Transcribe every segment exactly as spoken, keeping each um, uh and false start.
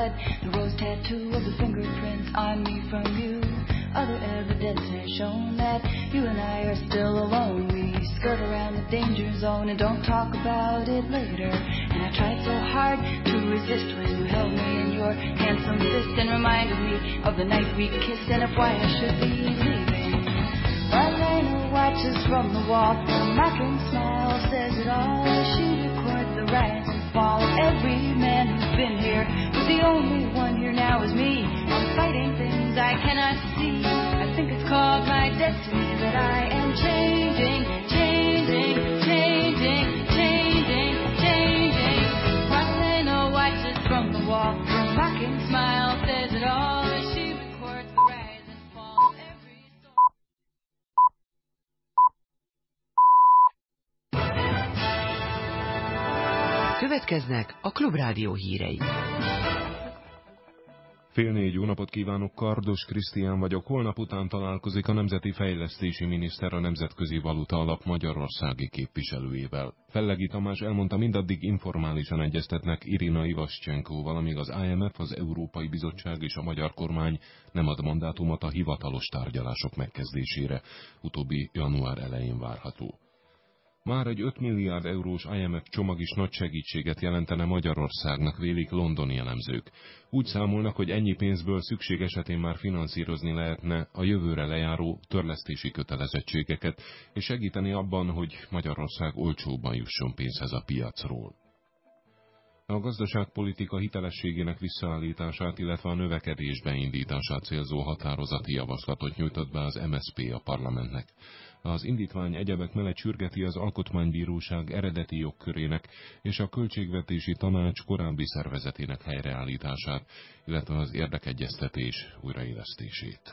blood, the rose tattoo of the fingerprints on me from you. Other evidence has shown that you and I are still alone. We skirt around the danger zone and don't talk about it later. And I tried so hard to resist when you held me in your handsome fist and reminded me of the night we kissed and of why I should be leaving. Marlena watches from the wall, her mocking smile says it all. She records the rise and fall of every man who's been here, but the only one here now is me. I'm fighting things I cannot see. I think it's called my destiny that I am changing, changing, changing, changing, changing. Marlena watches from the wall, her mocking smile says it all. She records the rise and fall of every soul. Következnek a Klubrádió hírei. Fél négy, jó napot kívánok, Kardos Krisztián vagyok. Holnap után találkozik a Nemzeti Fejlesztési Miniszter a Nemzetközi Valuta Alap magyarországi képviselőjével. Fellegi Tamás elmondta, mindaddig informálisan egyeztetnek Irina Ivaszcsenkóval, amíg az I M F, az Európai Bizottság és a magyar kormány nem ad mandátumot a hivatalos tárgyalások megkezdésére. Utóbbi január elején várható. Már egy öt milliárd eurós I M F csomag is nagy segítséget jelentene Magyarországnak, vélik londoni elemzők. Úgy számolnak, hogy ennyi pénzből szükség esetén már finanszírozni lehetne a jövőre lejáró törlesztési kötelezettségeket, és segíteni abban, hogy Magyarország olcsóbban jusson pénzhez a piacról. A gazdaságpolitika hitelességének visszaállítását, illetve a növekedés beindítását célzó határozati javaslatot nyújtott be az M S Z P a parlamentnek. Az indítvány egyebek mellett sürgeti az Alkotmánybíróság eredeti jogkörének és a Költségvetési Tanács korábbi szervezetének helyreállítását, illetve az érdekegyeztetés újraélesztését.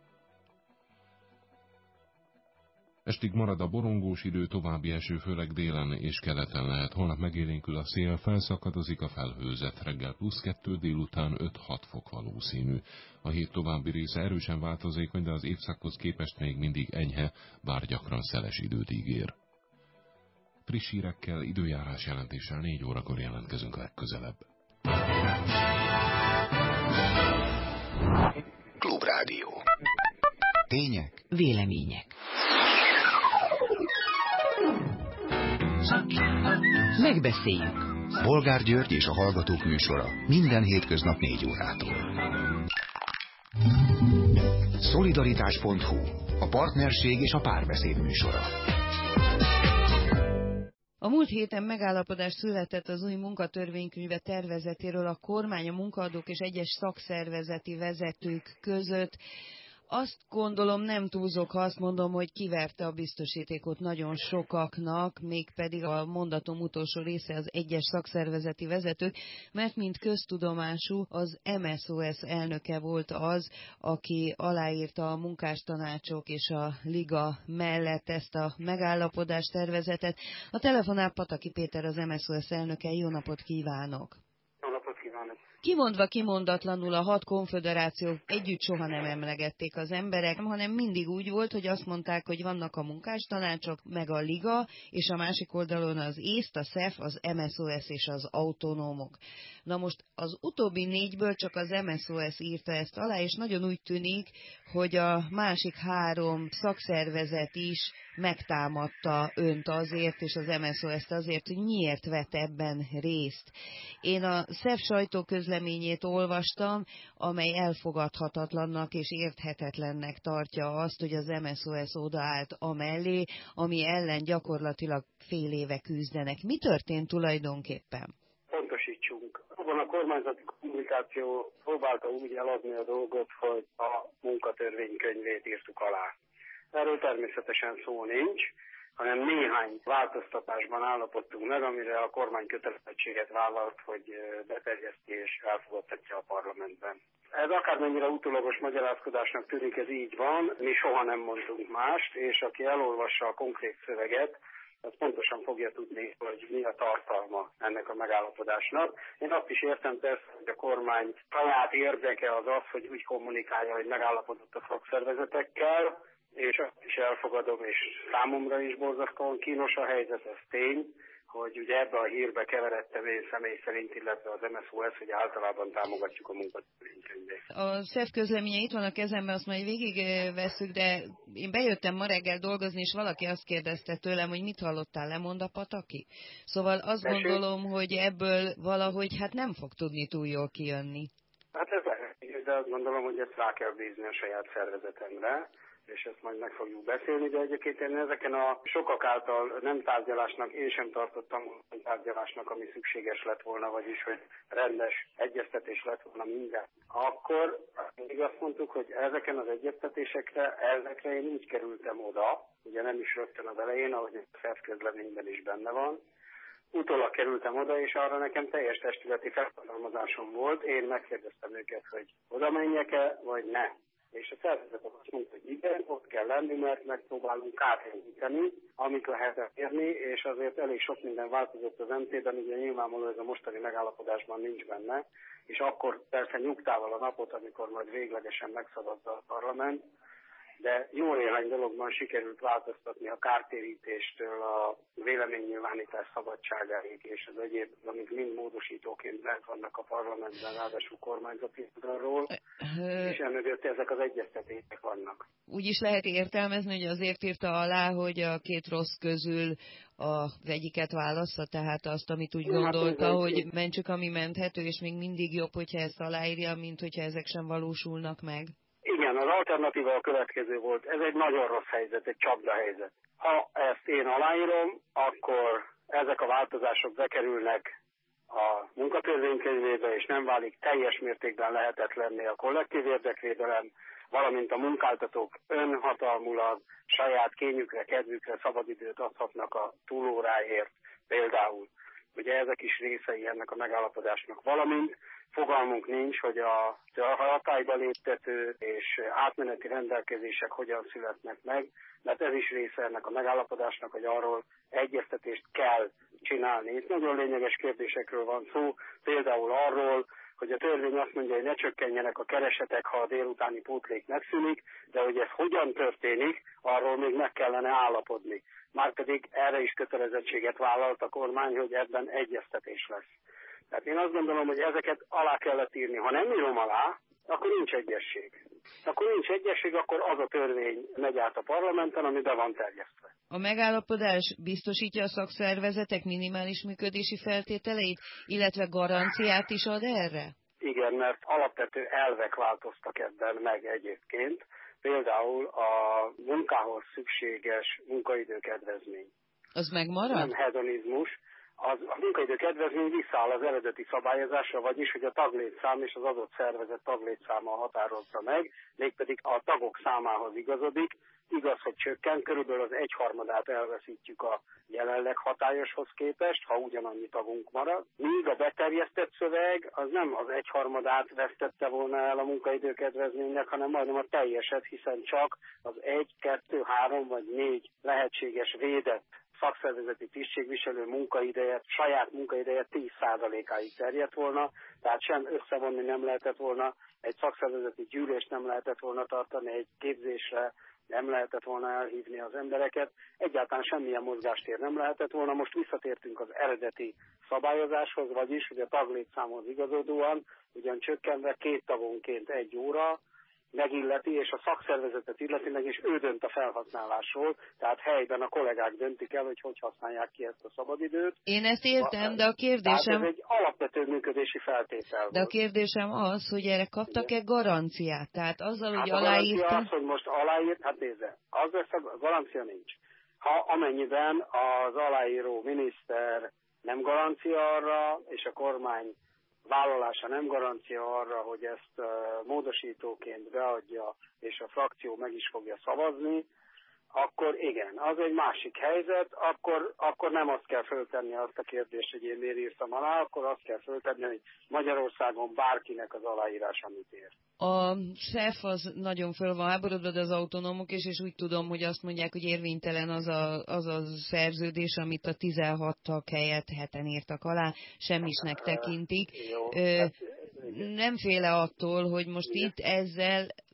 Estig marad a borongós idő, további eső főleg délen és keleten lehet. Holnap megélénkül a szél, felszakadozik a felhőzet, reggel plusz kettő, délután öt-hat fok valószínű. A hét további része erősen változékony, de az évszakhoz képest még mindig enyhe, bár gyakran szeles időt ígér. Friss hírekkel, időjárás jelentéssel négy órakor jelentkezünk legközelebb. Klubrádió. Tények, vélemények. Megbeszéljük. Bolgár György és a Hallgatók műsora minden hétköznap négy órától. Szolidaritás pont hu, a partnerség és a párbeszéd műsora. A múlt héten megállapodás született az új munkatörvénykönyve tervezetéről a kormány, a munkaadók és egyes szakszervezeti vezetők között. Azt gondolom, nem túlzok, ha azt mondom, hogy kiverte a biztosítékot nagyon sokaknak, mégpedig a mondatom utolsó része az egyes szakszervezeti vezetők, mert mint köztudomású az M S O S elnöke volt az, aki aláírta a munkástanácsok és a Liga mellett ezt a megállapodás tervezetet. A telefonál Pataki Péter, az M S O S elnöke. Jó napot kívánok! Jó napot kívánok! Kimondva kimondatlanul a hat konföderáció együtt soha nem emlegették az emberek, hanem mindig úgy volt, hogy azt mondták, hogy vannak a munkástanácsok, meg a Liga, és a másik oldalon az észt, a SZEF, az M S O S és az autonómok. Na most az utóbbi négyből csak az M S O S írta ezt alá, és nagyon úgy tűnik, hogy a másik három szakszervezet is megtámadta önt azért, és az M S O S-t azért, hogy miért vett ebben részt. Én a SZEF sajtóközleményét olvastam, amely elfogadhatatlannak és érthetetlennek tartja azt, hogy az M S O S odaállt amellé, ami ellen gyakorlatilag fél éve küzdenek. Mi történt tulajdonképpen? Pontosítsunk. Abban a kormányzati kommunikáció próbálta úgy eladni a dolgot, hogy a munkatörvénykönyvét írtuk alá. Erről természetesen szó nincs, hanem néhány változtatásban állapodtunk meg, amire a kormány kötelezettséget vállalt, hogy beterjeszti és elfogadtatja a parlamentben. Ez akármennyire utólagos magyarázkodásnak tűnik, ez így van, mi soha nem mondtunk mást, és aki elolvassa a konkrét szöveget, az pontosan fogja tudni, hogy mi a tartalma ennek a megállapodásnak. Én azt is értem persze, hogy a kormány saját érdeke az az, hogy úgy kommunikálja, hogy megállapodott a szakszervezetekkel, és azt is elfogadom, és számomra is borzasztóan kínos a helyzet, ez tény, hogy ugye ebbe a hírbe keveredtem én személy szerint, illetve az em es zé o es, hogy általában támogatjuk a munkatörvénykönyvét. A szef közleménye itt van a kezemben, azt majd végig vesszük, de én bejöttem ma reggel dolgozni, és valaki azt kérdezte tőlem, hogy mit hallottál, lemond a Pataki? Szóval azt Tessék? gondolom, hogy ebből valahogy hát nem fog tudni túl jól kijönni. Hát ez lehet, de azt gondolom, hogy ezt rá kell bízni a saját szervezetemre, és ezt majd meg fogjuk beszélni, de egyébként én ezeken a sokak által nem tárgyalásnak, én sem tartottam tárgyalásnak, ami szükséges lett volna, vagyis hogy rendes egyeztetés lett volna minden. Akkor még azt mondtuk, hogy ezeken az egyeztetésekre, ezekre én úgy kerültem oda, ugye nem is rögtön az elején, ahogy a szef közleményben is benne van, utólag kerültem oda, és arra nekem teljes testületi felhatalmazásom volt. Én megkérdeztem őket, hogy oda menjek-e, vagy ne. És a szervezetek azt mondta, hogy igen, ott kell lenni, mert megpróbálunk kártéríteni, amit lehet érni, és azért elég sok minden változott az em té-ben, ugye nyilvánvaló ez a mostani megállapodásban nincs benne, és akkor persze nyugtával a napot, amikor majd véglegesen megszavazza a parlament, de jó néhány dologban sikerült változtatni a kártérítéstől a véleménynyilvánítás szabadságáig, és az egyéb, amik mind módosítóként bent vannak a parlamentben, ráadásul kormányzati oldalról, és emögött ezek az egyeztetések vannak. Úgy is lehet értelmezni, hogy azért írta alá, hogy a két rossz közül az egyiket válassza, tehát azt, amit úgy gondolta, hát, hogy mentsük, ami menthető, és még mindig jobb, hogyha ezt aláírja, mint hogyha ezek sem valósulnak meg. Igen, az alternatíva a következő volt. Ez egy nagyon rossz helyzet, egy csapdahelyzet. Ha ezt én aláírom, akkor ezek a változások bekerülnek a munkatörvénykönyvébe, és nem válik teljes mértékben lehetetlenné a kollektív érdekvédelem, valamint a munkáltatók önhatalmulag saját kényükre, kedvükre szabadidőt adhatnak a túlóráért például. Ugye ezek is részei ennek a megállapodásnak, valamint fogalmunk nincs, hogy a hatályba léptető és átmeneti rendelkezések hogyan születnek meg, mert ez is része ennek a megállapodásnak, hogy arról egyeztetést kell csinálni. Itt nagyon lényeges kérdésekről van szó, például arról, hogy a törvény azt mondja, hogy ne csökkenjenek a keresetek, ha a délutáni pótlék megszűnik, de hogy ez hogyan történik, arról még meg kellene állapodni. Márpedig erre is kötelezettséget vállalt a kormány, hogy ebben egyeztetés lesz. Tehát én azt gondolom, hogy ezeket alá kellett írni. Ha nem írom alá, akkor nincs egyesség. Akkor nincs egyesség, akkor az a törvény megy át a parlamenten, ami be van terjesztve. A megállapodás biztosítja a szakszervezetek minimális működési feltételeit, illetve garanciát is ad erre? Igen, mert alapvető elvek változtak ebben meg egyébként. Például a munkához szükséges munkaidőkedvezmény. Az megmarad? Nem hedonizmus. Az, a munkaidő kedvezmény visszaáll az eredeti szabályozásra, vagyis, hogy a taglétszám és az adott szervezet taglétszáma határozza meg, mégpedig a tagok számához igazodik. Igaz, hogy csökken, körülbelül az egyharmadát elveszítjük a jelenleg hatályoshoz képest, ha ugyanannyi tagunk marad. Míg a beterjesztett szöveg az nem az egyharmadát vesztette volna el a munkaidőkedvezménynek, hanem majdnem a teljeset, hiszen csak az egy, kettő, három vagy négy lehetséges védett szakszervezeti tisztségviselő munkaideje, saját munkaideje tíz százalékáig terjedt volna, tehát sem összevonni nem lehetett volna, egy szakszervezeti gyűlést nem lehetett volna tartani, egy képzésre nem lehetett volna elhívni az embereket, egyáltalán semmilyen mozgástér nem lehetett volna. Most visszatértünk az eredeti szabályozáshoz, vagyis, hogy a taglétszámhoz igazodóan, ugyan csökkenve két tagonként egy óra, megilleti, és a szakszervezetet illeti meg, és ő dönt a felhasználásról, tehát helyben a kollégák döntik el, hogy hogy használják ki ezt a szabadidőt. Én ezt értem, de a kérdésem... Tehát ez egy alapvető működési feltétel. De a kérdésem az, hogy erre kaptak-e garanciát? Tehát azzal, hogy hát aláírta... A garancia az, hogy most aláírt, hát nézze, az lesz a garancia nincs. Ha amennyiben az aláíró miniszter nem garancia arra, és a kormány vállalása nem garancia arra, hogy ezt uh, módosítóként beadja, és a frakció meg is fogja szavazni, akkor igen, az egy másik helyzet, akkor, akkor nem azt kell föltenni azt a kérdést, hogy én miért írtam alá, akkor azt kell föltenni, hogy Magyarországon bárkinek az aláírása mit ér. A szef az nagyon föl van háborodva, de az autonómok is, és úgy tudom, hogy azt mondják, hogy érvénytelen az a, az a szerződés, amit a tizenhat tag helyett heten írtak alá, semmisnek tekintik. Jó, Ö, hát, nem féle attól, hogy most igen. itt ezzel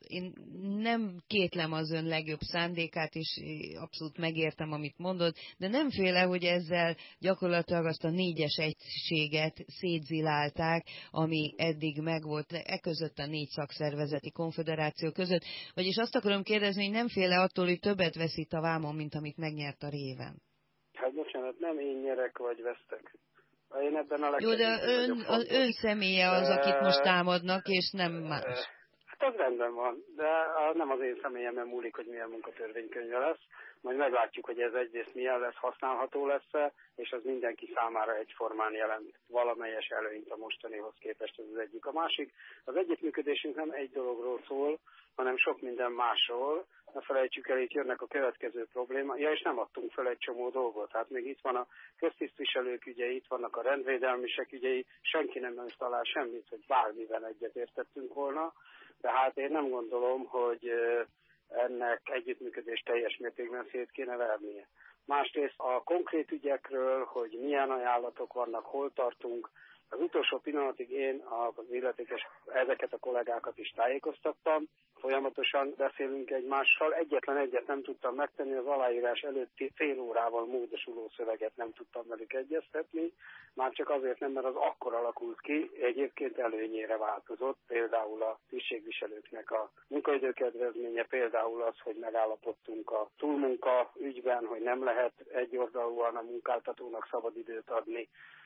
én nem kétlem az ön legjobb szándékát, és abszolút megértem, amit mondod, de nem féle, hogy ezzel gyakorlatilag azt a négyes egységet szétzilálták, ami eddig megvolt e között a négy szakszervezeti konföderáció között. Vagyis azt akarom kérdezni, hogy nem féle attól, hogy többet veszít a vámon, mint amit megnyert a réven. Hát bocsánat, nem én nyerek vagy vesztek. Én ebben a Jó, de ön, az ön személye az, akit most támadnak, és nem más. Hát az rendben van, de nem az én személyemen múlik, hogy milyen munkatörvénykönyve lesz. Majd meglátjuk, hogy ez egyrészt milyen lesz, használható lesz, és az mindenki számára egyformán jelent valamelyes előnyt a mostanihoz képest, ez az egyik. A másik, az együttműködésünk nem egy dologról szól, hanem sok minden másról. Ne felejtsük el, itt jönnek a következő probléma. Ja, és nem adtunk fel egy csomó dolgot. Hát még itt van a köztisztviselők ügyei, itt vannak a rendvédelmisek ügyei, senki nem talál semmit, hogy bármiben egyetértettünk volna. Tehát én nem gondolom, hogy ennek együttműködés teljes mértékben szét kéne vernie. Másrészt a konkrét ügyekről, hogy milyen ajánlatok vannak, hol tartunk, az utolsó pillanatig én az illetékes ezeket a kollégákat is tájékoztattam, folyamatosan beszélünk egymással, egyetlen egyet nem tudtam megtenni, az aláírás előtti fél órával módosuló szöveget nem tudtam velük egyeztetni, már csak azért nem, mert az akkor alakult ki, egyébként előnyére változott, például a tisztségviselőknek a munkaidőkedvezménye, például az, hogy megállapodtunk a túlmunka ügyben, hogy nem lehet egyoldalúan a munkáltatónak szabadidőt adni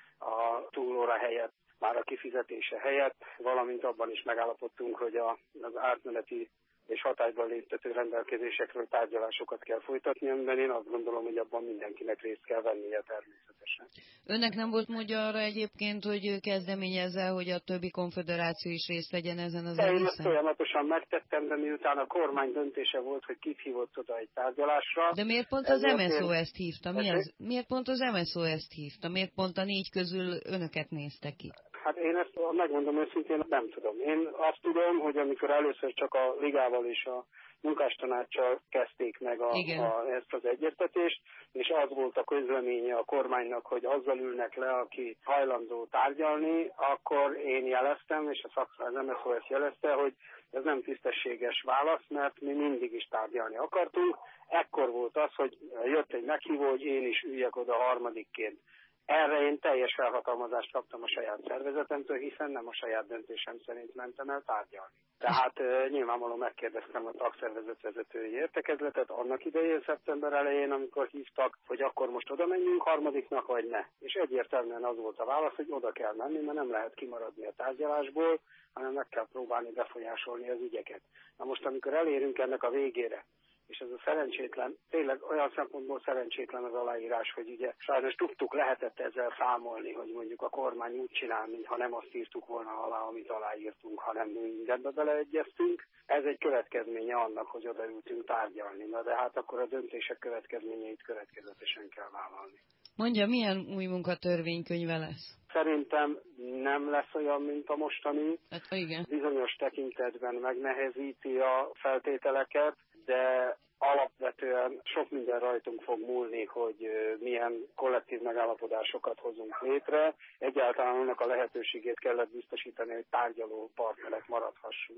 a túlóra helyett, már a kifizetése helyett, valamint abban is megállapodtunk, hogy a, az átmeneti és hatályban léptető rendelkezésekről tárgyalásokat kell folytatni, amiben én azt gondolom, hogy abban mindenkinek részt kell vennie természetesen. Önnek nem volt módja arra egyébként, hogy kezdeményezze, hogy a többi konföderáció is részt vegyen ezen az egészen? Én ezt folyamatosan megtettem, de miután a kormány döntése volt, hogy kit hívott oda egy tárgyalásra. De miért pont az em es zé o ezt hívta? Mi az? Miért pont az em es zé o ezt hívta? Miért pont a négy közül önöket nézte ki? Hát én ezt megmondom őszintén, nem tudom. Én azt tudom, hogy amikor először csak a ligával és a munkástanáccsal kezdték meg a, a, ezt az egyeztetést, és az volt a közleménye a kormánynak, hogy azzal ülnek le, aki hajlandó tárgyalni, akkor én jeleztem, és a szakma az em es zé o ezt jelezte, hogy ez nem tisztességes válasz, mert mi mindig is tárgyalni akartunk. Ekkor volt az, hogy jött egy meghívó, hogy én is üljek oda harmadikként. Erre én teljes felhatalmazást kaptam a saját szervezetemtől, hiszen nem a saját döntésem szerint mentem el tárgyalni. Tehát e, nyilvánvalóan megkérdeztem a tagszervezet vezetői értekezletet annak idején szeptember elején, amikor hívtak, hogy akkor most oda menjünk harmadiknak, vagy ne. És egyértelműen az volt a válasz, hogy oda kell menni, mert nem lehet kimaradni a tárgyalásból, hanem meg kell próbálni befolyásolni az ügyeket. Na most, amikor elérünk ennek a végére, és ez a szerencsétlen, tényleg olyan szempontból szerencsétlen az aláírás, hogy ugye sajnos tudtuk, lehetett ezzel számolni, hogy mondjuk a kormány úgy csinál, mintha nem azt írtuk volna alá, amit aláírtunk, hanem mi mindenbe beleegyeztünk. Ez egy következménye annak, hogy odaültünk tárgyalni. Na de hát akkor a döntések következményeit következetesen kell vállalni. Mondja, milyen új munkatörvénykönyve lesz? Szerintem nem lesz olyan, mint a mostani. Hát, igen. Bizonyos tekintetben megnehezíti a feltételeket, de alapvetően sok minden rajtunk fog múlni, hogy milyen kollektív megállapodásokat hozunk létre. Egyáltalán annak a lehetőségét kellett biztosítani, hogy tárgyaló partnerek maradhassunk.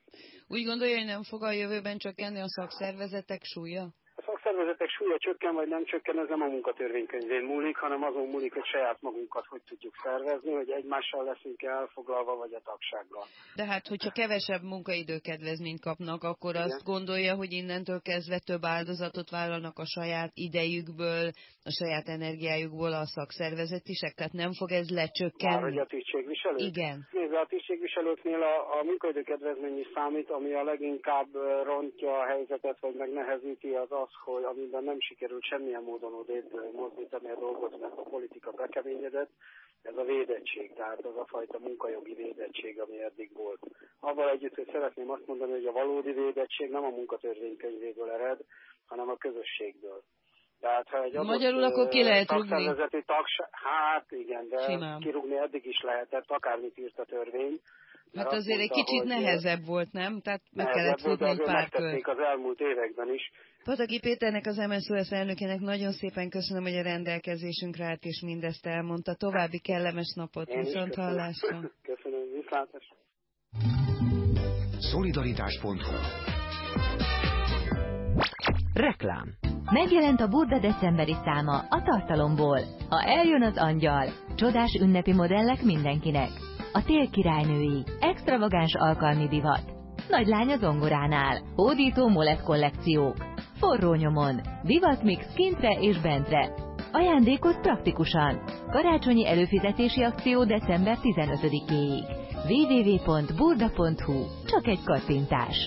Úgy gondolja, hogy nem fog a jövőben csökkenni a szakszervezetek súlya? A szakszervezetek súlya csökken vagy nem csökken, ez nem a munkatörvénykönyvén múlik, hanem azon múlik, hogy saját magunkat hogy tudjuk szervezni, hogy egymással leszünk elfoglalva, vagy a tagsággal. De hát, hogyha kevesebb munkaidőkedvezményt kapnak, akkor igen, azt gondolja, hogy innentől kezdve több áldozatot vállalnak a saját idejükből, a saját energiájukból a szakszervezetisek, tehát nem fog ez lecsökkenni? Már, hogy a tisztségviselők? Igen. Nézve, a tisztségviselőknél a, a munkaidőkedvezmény is számít, ami a leginkább rontja a helyzetet, vagy megnehezíti az az, hogy amiben nem sikerült semmilyen módon odébb mozdítani a dolgot, mert a politika bekeményedett, ez a védettség, tehát az a fajta munkajogi védettség, ami eddig volt. Avval együtt, hogy szeretném azt mondani, hogy a valódi védettség nem a munkatörvénykönyvéből ered, hanem a közösségből. Tehát, ha egy magyarul akkor ki lehet rúgni? Tagság, hát igen, de simán kirúgni eddig is lehetett, akármit írt a törvény. Hát azért mondta, egy kicsit nehezebb volt, nem? Tehát meg kellett futni egy pár kört. Az elmúlt években is. Pataki Péternek, az em es zé o es elnökének nagyon szépen köszönöm, hogy a rendelkezésünkre állt, és mindezt elmondta. További kellemes napot, viszont hallásra. Köszönöm, viszontlátásra. Szolidaritás pont hu. Reklám. Megjelent a Burda decemberi száma a tartalomból. Ha eljön az angyal, csodás ünnepi modellek mindenkinek. A tél királynői, extravagáns alkalmi divat. Nagylány a zongoránál, hódító molett kollekciók. Forró nyomon, divatmix kintre és bentre. Ajándékot praktikusan. Karácsonyi előfizetési akció december tizenötödikéig. double-u double-u double-u pont burda pont hu. Csak egy kattintás.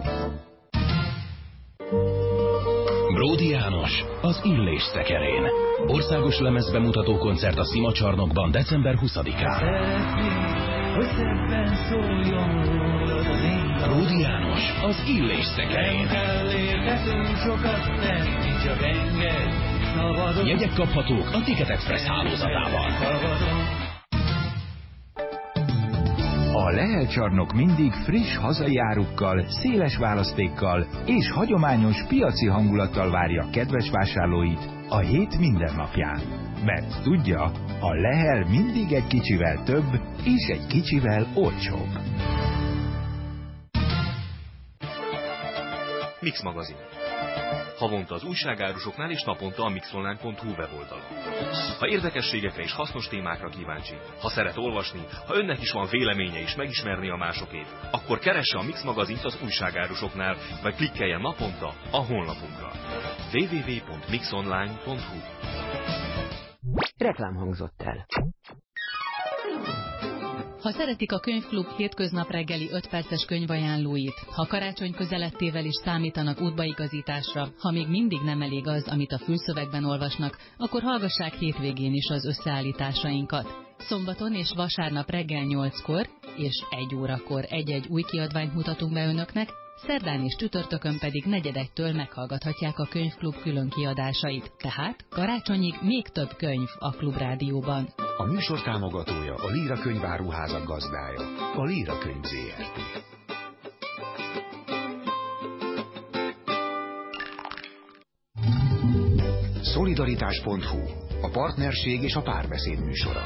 Bródi János az Illés szekerén. Országos lemezbemutató koncert a Szima csarnokban december huszadikán. Bródi János az Illés szekerén. Jegyek kaphatók a Ticket Express hálózatában. A Lehel csarnok mindig friss hazai árukkal, széles választékkal és hagyományos piaci hangulattal várja kedves vásárlóit a hét minden napján. Mert tudja, a Lehel mindig egy kicsivel több és egy kicsivel olcsóbb. Mix magazin. Havonta az újságárusoknál és naponta a mixonline pont hu weboldalon. Ha érdekességekre és hasznos témákra kíváncsi, ha szeret olvasni, ha önnek is van véleménye és megismerni a másokét, akkor keresse a Mix magazint az újságárusoknál, vagy klikkeljen naponta a honlapunkra. double-u double-u double-u pont mixonline pont hu. Reklám hangzott el. Ha szeretik a Könyvklub hétköznap reggeli öt perces könyvajánlóit, ha karácsony közelettével is számítanak útbaigazításra, ha még mindig nem elég az, amit a fülszövegben olvasnak, akkor hallgassák hétvégén is az összeállításainkat. Szombaton és vasárnap reggel nyolckor és egy órakor egy-egy új kiadványt mutatunk be önöknek, szerdán és csütörtökön pedig negyedegytől meghallgathatják a Könyvklub külön kiadásait. Tehát karácsonyig még több könyv a Klubrádióban. A műsor támogatója a Líra könyváruházak gazdája, a Líra Könyv zé er té. Szolidaritás pont hu. A partnerség és a párbeszéd műsora.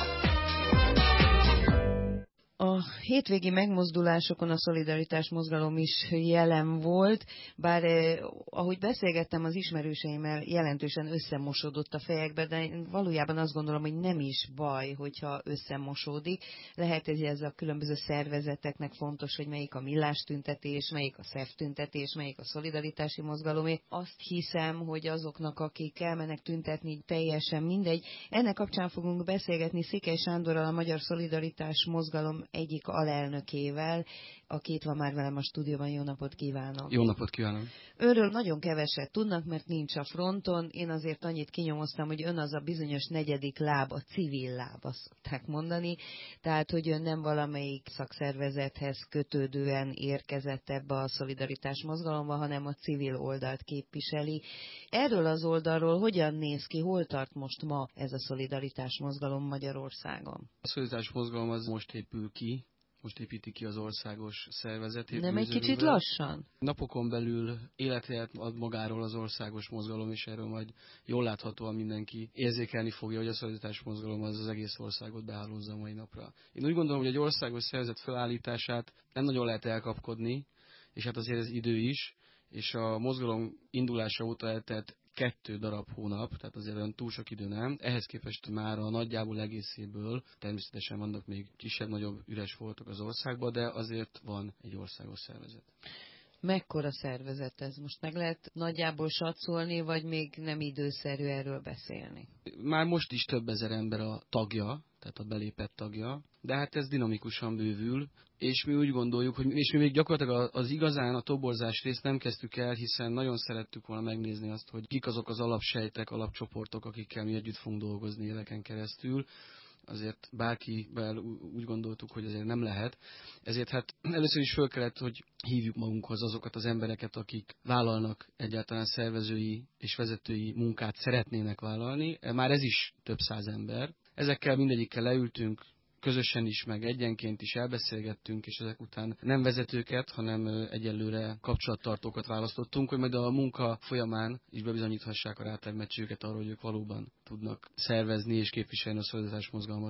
A hétvégi megmozdulásokon a szolidaritás mozgalom is jelen volt, bár eh, ahogy beszélgettem az ismerőseimmel, jelentősen összemosódott a fejekbe, de én valójában azt gondolom, hogy nem is baj, hogyha összemosódik. Lehet, hogy ez a különböző szervezeteknek fontos, hogy melyik a millás tüntetés, melyik a SZEF tüntetés, melyik a szolidaritási mozgalomé. Azt hiszem, hogy azoknak, akik elmennek tüntetni, teljesen mindegy. Ennek kapcsán fogunk beszélgetni Székely Sándorral, a Magyar Szolidaritás Mozgalom egyik alelnökével, aki itt van már velem a stúdióban. Jó napot kívánok! Jó napot kívánok! Őről nagyon keveset tudnak, mert nincs a fronton. Én azért annyit kinyomoztam, hogy ön az a bizonyos negyedik láb, a civil láb, azt szokták mondani. Tehát, hogy ön nem valamelyik szakszervezethez kötődően érkezett ebbe a szolidaritás mozgalomba, hanem a civil oldalt képviseli. Erről az oldalról hogyan néz ki, hol tart most ma ez a szolidaritás mozgalom Magyarországon? A szolidaritás mozgalom az most épül ki. Most építi ki az országos szervezetét. Nem egy kicsit lassan? Napokon belül életet ad magáról az országos mozgalom, és erről majd jól láthatóan mindenki érzékelni fogja, hogy a szolidaritás mozgalom az az egész országot behálózza a mai napra. Én úgy gondolom, hogy egy országos szervezet felállítását nem nagyon lehet elkapkodni, és hát azért ez idő is, és a mozgalom indulása óta eltelt kettő darab hónap, tehát azért olyan túl sok idő nem. Ehhez képest már a nagyjából egészéből természetesen vannak még kisebb-nagyobb üres voltak az országban, de azért van egy országos szervezet. Mekkora szervezet ez? Most meg lehet nagyjából satszolni, vagy még nem időszerű erről beszélni? Már most is több ezer ember a tagja, tehát a belépett tagja, de hát ez dinamikusan bővül, és mi úgy gondoljuk, hogy és mi még gyakorlatilag az igazán a toborzás részt nem kezdtük el, hiszen nagyon szerettük volna megnézni azt, hogy kik azok az alapsejtek, alapcsoportok, akikkel mi együtt fogunk dolgozni éveken keresztül. Azért bárkivel úgy gondoltuk, hogy azért nem lehet. Ezért hát először is föl kellett, hogy hívjuk magunkhoz azokat az embereket, akik vállalnak egyáltalán szervezői és vezetői munkát szeretnének vállalni. Már ez is több száz ember. Ezekkel mindegyikkel leültünk, közösen is, meg egyenként is elbeszélgettünk, és ezek után nem vezetőket, hanem egyelőre kapcsolattartókat választottunk, hogy majd a munka folyamán is bebizonyíthassák a rátermettségüket arról, hogy ők valóban tudnak szervezni és képviselni a szolidaritás mozgalmat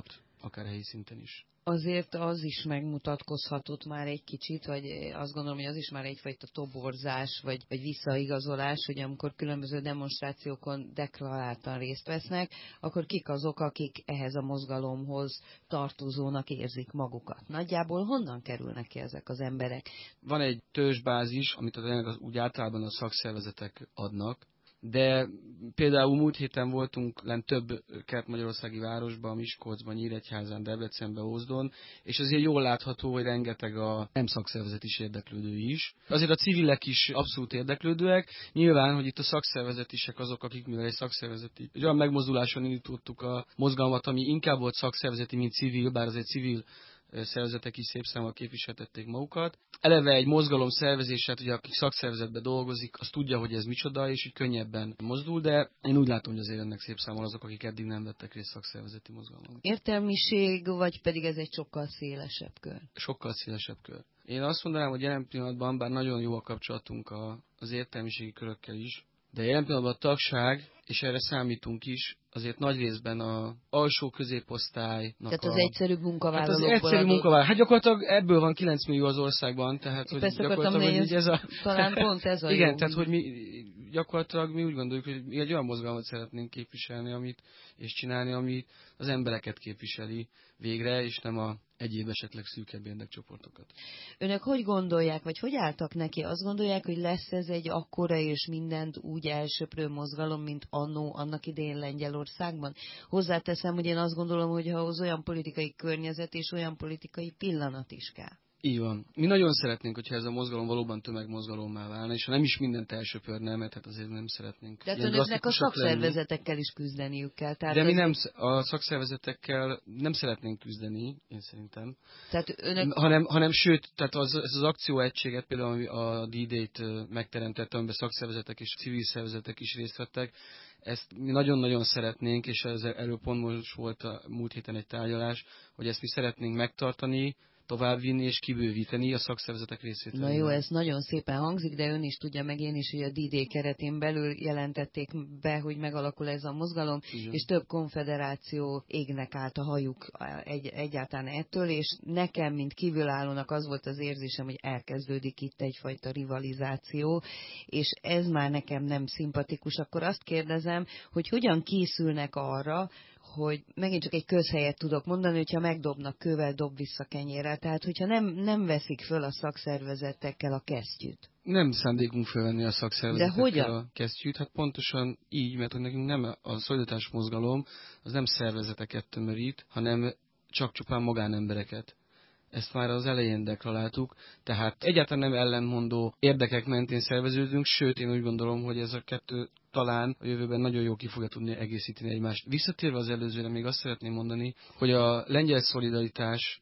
akár helyi szinten is. Azért az is megmutatkozhatott már egy kicsit, vagy azt gondolom, hogy az is már egyfajta toborzás, vagy, vagy visszaigazolás, hogy amikor különböző demonstrációkon deklaráltan részt vesznek, akkor kik azok, akik ehhez a mozgalomhoz tartozónak érzik magukat. Nagyjából honnan kerülnek ki ezek az emberek? Van egy törzsbázis, amit az, úgy általában a szakszervezetek adnak, de például múlt héten voltunk lent több kelet-magyarországi városban, Miskolcban, Nyíregyházán, Debrecenben, Ózdon, és azért jól látható, hogy rengeteg a nem szakszervezet is érdeklődő is. Azért a civilek is abszolút érdeklődőek. Nyilván, hogy itt a szakszervezetisek azok, akik mivel egy szakszervezeti, egy olyan megmozduláson indítottuk a mozgalmat, ami inkább volt szakszervezeti, mint civil, bár azért civil szervezetek is szép számmal képviseltették magukat. Eleve egy mozgalom szervezését, ugye aki szakszervezetben dolgozik, az tudja, hogy ez micsoda, és így könnyebben mozdul, de én úgy látom, hogy azért ennek szép számmal azok, akik eddig nem vettek részt szakszervezeti mozgalomban. Értelmiség, vagy pedig ez egy sokkal szélesebb kör? Sokkal szélesebb kör. Én azt mondanám, hogy jelen pillanatban, bár nagyon jó a kapcsolatunk a, az értelmiségi körökkel is, de jelen pillanatban a tagság, és erre számítunk is, azért nagy részben az alsó középosztálynak. Tehát a... az egyszerű munkavállalókból. Hát az egyszerű adott... munkavállaló. Hát gyakorlatilag ebből van kilenc millió az országban, tehát hogy Persze gyakorlatilag hogy ez a... talán pont ez a igen, jó. tehát hogy mi gyakorlatilag mi úgy gondoljuk, hogy mi egy olyan mozgalmat szeretnénk képviselni, amit és csinálni, ami az embereket képviseli végre, és nem a egyéb esetleg szűkebb érdekcsoportokat. Önök hogy gondolják, vagy hogy álltak neki? Azt gondolják, hogy lesz ez egy akkora és mindent úgy elsöprő mozgalom, mint annó annak idején Lengyelországban? Hozzáteszem, hogy én azt gondolom, hogy ahhoz olyan politikai környezet és olyan politikai pillanat is kell. Így van. Mi nagyon szeretnénk, hogyha ez a mozgalom valóban tömegmozgalommá válna, és ha nem is mindent elsöpörne, mert hát azért nem szeretnénk. De önöknek a szakszervezetekkel lenni. Is küzdeniük kell. Tehát De mi nem, a szakszervezetekkel nem szeretnénk küzdeni, én szerintem. Tehát önök... hanem, hanem sőt, tehát az, ez az akcióegységet, például a D-Day-t megteremtett, amiben szakszervezetek és civil szervezetek is részt vettek, ezt mi nagyon-nagyon szeretnénk, és erről pont most volt a múlt héten egy tárgyalás, hogy ezt mi szeretnénk megtartani, továbbvinni és kibővíteni a szakszervezetek részét. Na jó, ez nagyon szépen hangzik, de ön is tudja meg, én is, hogy a D-Day keretén belül jelentették be, hogy megalakul ez a mozgalom, igen. És több konfederáció égnek állt a hajuk egy, egyáltalán ettől, és nekem, mint kívülállónak az volt az érzésem, hogy elkezdődik itt egyfajta rivalizáció, és ez már nekem nem szimpatikus. Akkor azt kérdezem, hogy hogyan készülnek arra, hogy megint csak egy közhelyet tudok mondani, hogyha megdobnak kővel, dob vissza kenyérrel. Tehát, hogyha nem, nem veszik föl a szakszervezetekkel a kesztyűt. Nem szándékunk fölvenni a szakszervezetekkel a kesztyűt. Hát pontosan így, mert hogy nekünk nem a szolidaritás mozgalom, az nem szervezeteket tömörít, hanem csak csupán magánembereket. Ezt már az elején deklaráltuk, tehát egyáltalán nem ellenmondó érdekek mentén szerveződünk, sőt én úgy gondolom, hogy ez a kettő talán a jövőben nagyon jól ki fogja tudni egészíteni egymást. Visszatérve az előzőre, még azt szeretném mondani, hogy a lengyel szolidaritás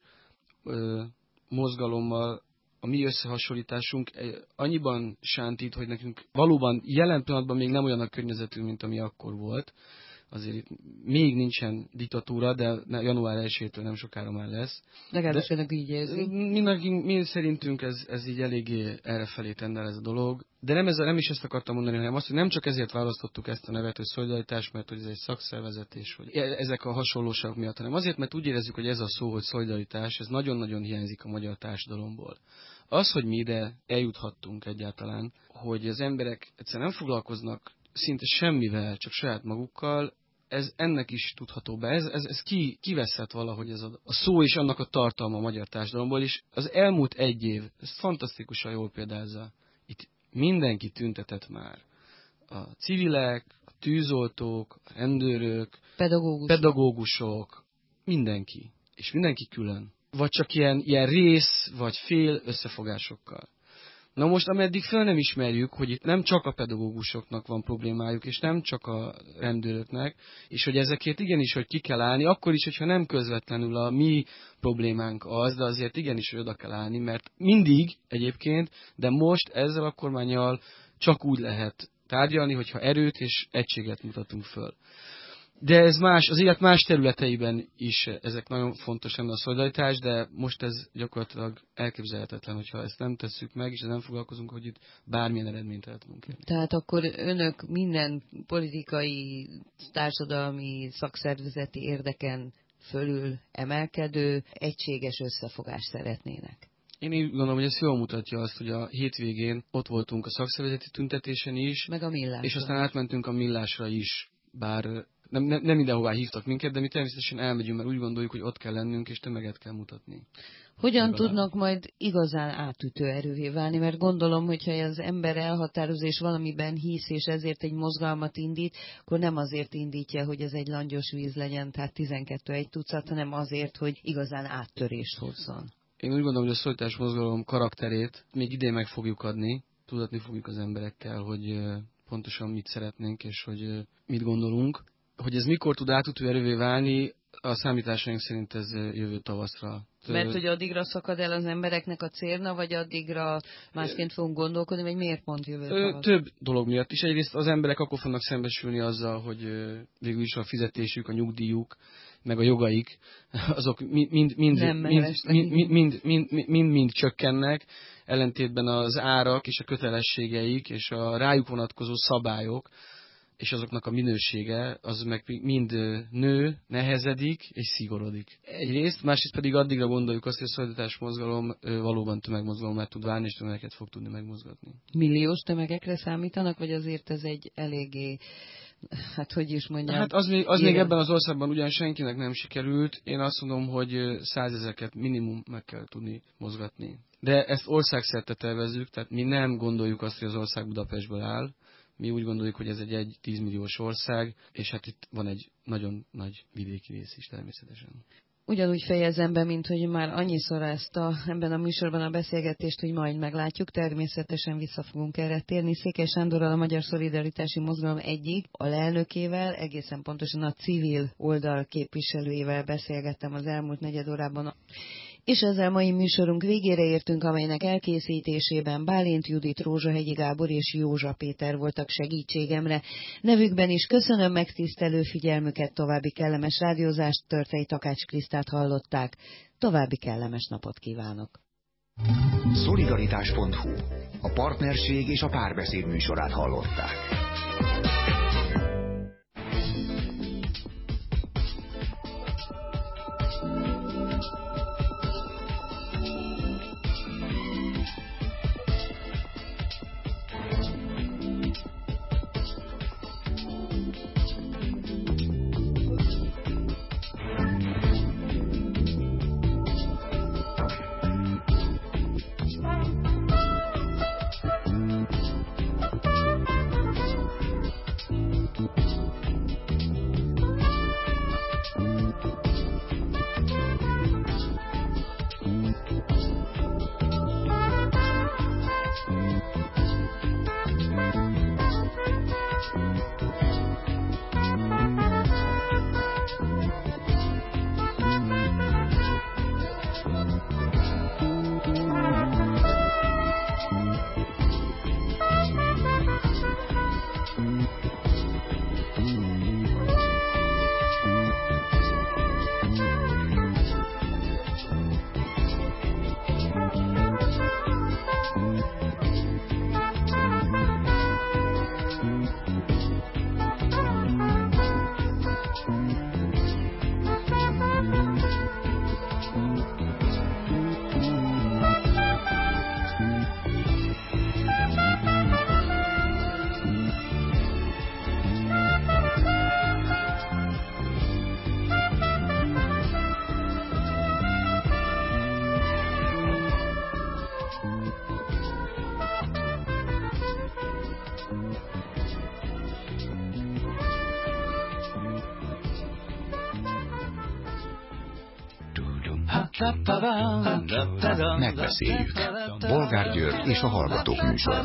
ö, mozgalommal a mi összehasonlításunk annyiban sántít, hogy nekünk valóban jelen pillanatban még nem olyan a környezetünk, mint ami akkor volt. Azért itt még nincsen diktatúra, de január elsejétől nem sokára már lesz. Legalábbis önök így érzik. Mi, mi szerintünk ez, ez így eléggé errefelé tend el ez a dolog. De nem, ez, nem is ezt akartam mondani, hanem azt, hogy nem csak ezért választottuk ezt a nevet, hogy szolidaritás, mert hogy ez egy szakszervezet, és hogy ezek a hasonlóságok miatt, hanem azért, mert úgy érezzük, hogy ez a szó, hogy szolidaritás, ez nagyon-nagyon hiányzik a magyar társadalomból. Az, hogy mi ide eljuthattunk egyáltalán, hogy az emberek egyszerűen nem foglalkoznak szinte semmivel, csak saját magukkal, ez ennek is tudható be. Ez, ez, ez ki, kiveszett valahogy ez a, a szó és annak a tartalma a magyar társadalomból, és az elmúlt egy év, ez fantasztikusan jól példázza. Itt mindenki tüntetett már. A civilek, a tűzoltók, a rendőrök, pedagógusok, pedagógusok mindenki. És mindenki külön. Vagy csak ilyen, ilyen rész, vagy fél összefogásokkal. Na most, ameddig föl nem ismerjük, hogy itt nem csak a pedagógusoknak van problémájuk, és nem csak a rendőröknek, és hogy ezekért igenis, hogy ki kell állni, akkor is, hogyha nem közvetlenül a mi problémánk az, de azért igenis, hogy oda kell állni, mert mindig egyébként, de most ezzel a kormánnyal csak úgy lehet tárgyalni, hogyha erőt és egységet mutatunk föl. De ez más, az élet más területeiben is ezek nagyon fontos lenne a szolidaritás, de most ez gyakorlatilag elképzelhetetlen, hogyha ezt nem tesszük meg, és nem foglalkozunk, hogy itt bármilyen eredményt el tudunk érni. Tehát akkor önök minden politikai, társadalmi, szakszervezeti érdeken fölül emelkedő, egységes összefogást szeretnének. Én úgy gondolom, hogy ez jól mutatja azt, hogy a hétvégén ott voltunk a szakszervezeti tüntetésen is, meg a millásra. És aztán átmentünk a millásra is, bár nem, nem, nem mindenhová hívtak minket, de mi természetesen elmegyünk, mert úgy gondoljuk, hogy ott kell lennünk, és tömeget kell mutatni. Hogyan Legalább. tudnak majd igazán átütő erővé válni? Mert gondolom, hogyha az ember elhatároz és valamiben hisz, és ezért egy mozgalmat indít, akkor nem azért indítja, hogy ez egy langyos víz legyen, tehát tizenkettő egy tucat, hanem azért, hogy igazán áttörést hozzon. Én úgy gondolom, hogy a szolidaritás mozgalom karakterét még idén meg fogjuk adni, tudatni fogjuk az emberekkel, hogy pontosan mit szeretnénk, és hogy mit gondolunk. Hogy ez mikor tud átütő erővé válni, a számításaink szerint ez jövő tavaszra. Mert hogy addigra szakad el az embereknek a célna, vagy addigra másként fogunk gondolkodni, vagy miért pont jövő tavaszra? Több dolog miatt is. Egyrészt az emberek akkor fognak szembesülni azzal, hogy végül is a fizetésük, a nyugdíjuk, meg a jogaik, azok mind, mind, mind, mind, mind, mind, mind, mind, mind csökkennek, ellentétben az árak és a kötelességeik és a rájuk vonatkozó szabályok, és azoknak a minősége, az meg mind nő, nehezedik és szigorodik. Egyrészt, másrészt pedig addigra gondoljuk azt, hogy a szolidaritás mozgalom valóban tömegmozgalommá tud válni, és tömegeket fog tudni megmozgatni. Milliós tömegekre számítanak, vagy azért ez egy eléggé, hát hogy is mondjam? Hát az még, az még ebben az országban ugyan senkinek nem sikerült. Én azt mondom, hogy százezreket minimum meg kell tudni mozgatni. De ezt országszerte tervezzük, tehát mi nem gondoljuk azt, hogy az ország Budapestből áll. Mi úgy gondoljuk, hogy ez egy egy tízmilliós ország, és hát itt van egy nagyon nagy vidéki rész is természetesen. Ugyanúgy fejezem be, mint hogy már annyiszor ezt a, ebben a műsorban a beszélgetést, hogy majd meglátjuk, természetesen vissza fogunk erre térni. Székely Sándorral, a Magyar Szolidaritási Mozgalom egyik alelnökével, egészen pontosan a civil oldal képviselőjével beszélgettem az elmúlt negyed órában. És ezzel mai műsorunk végére értünk, amelynek elkészítésében Bálint Judit, Rózsahegyi Gábor és Józsa Péter voltak segítségemre. Nevükben is köszönöm megtisztelő figyelmüket, további kellemes rádiózást, Törtei Takács Krisztát hallották. További kellemes napot kívánok! Szolidaritás pont hu. A partnerség és a párbeszéd műsorát hallották. Megbeszéljük. Bolgár György és a Hallgatók műsor.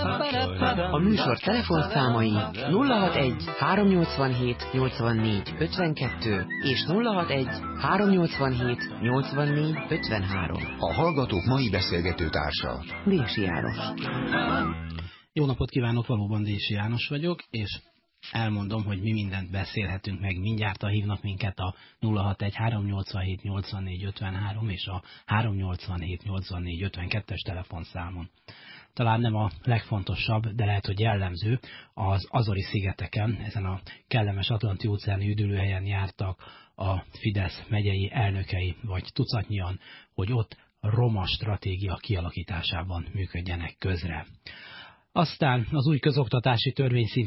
A műsor telefonszámai nulla hatvanegy háromnyolcvanhét nyolcvannégy ötvenkettő és nulla hatvanegy háromnyolcvanhét nyolcvannégy ötvenhárom. A Hallgatók mai beszélgető társa Dési János. Jó napot kívánok, valóban Dési János vagyok, és elmondom, hogy mi mindent beszélhetünk meg. Mindjárt a hívnak minket a nulla hatvanegy háromnyolcvanhét nyolcvannégy ötvenhárom és a háromnyolcvanhét nyolcvannégy ötvenkettes telefonszámon. talán nem a legfontosabb, de lehet, hogy jellemző, az Azori-szigeteken, ezen a kellemes Atlanti óceáni üdülőhelyen jártak a Fidesz megyei elnökei, vagy tucatnyian, hogy ott roma stratégia kialakításában működjenek közre. Aztán az új közoktatási törvény